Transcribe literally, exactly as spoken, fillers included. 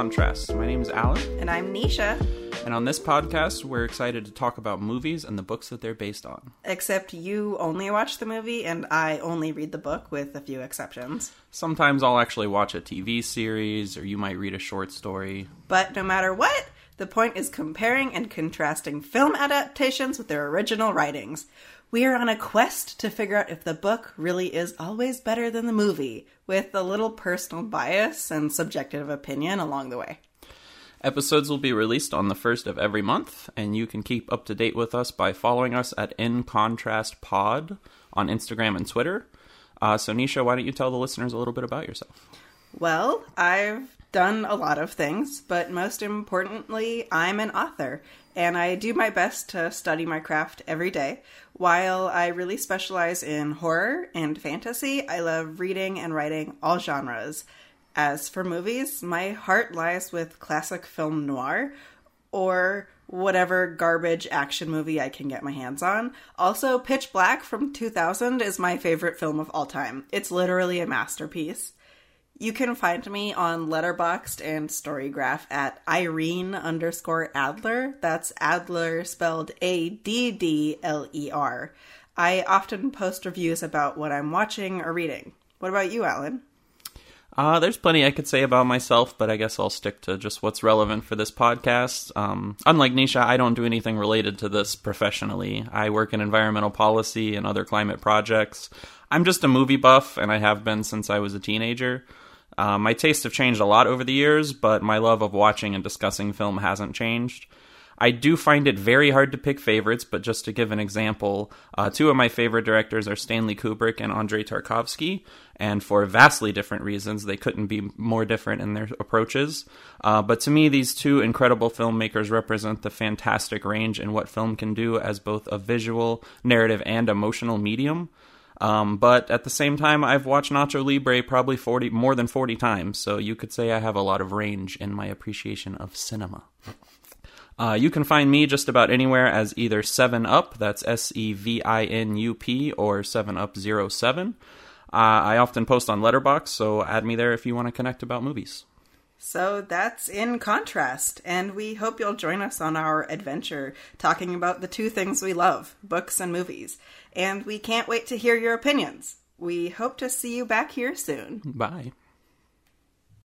Contrast. My name is Alan. And I'm Nisha. And on this podcast, we're excited to talk about movies and the books that they're based on. Except you only watch the movie, and I only read the book, with a few exceptions. Sometimes I'll actually watch a T V series, or you might read a short story. But no matter what, the point is comparing and contrasting film adaptations with their original writings. We are on a quest to figure out if the book really is always better than the movie, with a little personal bias and subjective opinion along the way. Episodes will be released on the first of every month, and you can keep up to date with us by following us at In Contrast Pod on Instagram and Twitter. Uh, so, Nisha, why don't you tell the listeners a little bit about yourself? Well, I've done a lot of things, but most importantly, I'm an author, and I do my best to study my craft every day. While I really specialize in horror and fantasy, I love reading and writing all genres. As for movies, my heart lies with classic film noir, or whatever garbage action movie I can get my hands on. Also, Pitch Black from two thousand is my favorite film of all time. It's literally a masterpiece. You can find me on Letterboxd and Storygraph at Irene underscore Adler. That's Adler spelled A D D L E R. I often post reviews about what I'm watching or reading. What about you, Alan? Uh, there's plenty I could say about myself, but I guess I'll stick to just what's relevant for this podcast. Um, unlike Nisha, I don't do anything related to this professionally. I work in environmental policy and other climate projects. I'm just a movie buff, and I have been since I was a teenager. Uh, my tastes have changed a lot over the years, but my love of watching and discussing film hasn't changed. I do find it very hard to pick favorites, but just to give an example, uh, two of my favorite directors are Stanley Kubrick and Andrei Tarkovsky, and for vastly different reasons. They couldn't be more different in their approaches. Uh, but to me, these two incredible filmmakers represent the fantastic range in what film can do as both a visual, narrative, and emotional medium. Um, but at the same time, I've watched Nacho Libre probably forty more than forty times, so you could say I have a lot of range in my appreciation of cinema. Uh, you can find me just about anywhere as either seven up, that's S E V I N U P, or seven up zero seven. Uh, I often post on Letterboxd, so add me there if you want to connect about movies. So that's In Contrast, and we hope you'll join us on our adventure talking about the two things we love, books and movies. And we can't wait to hear your opinions. We hope to see you back here soon. Bye.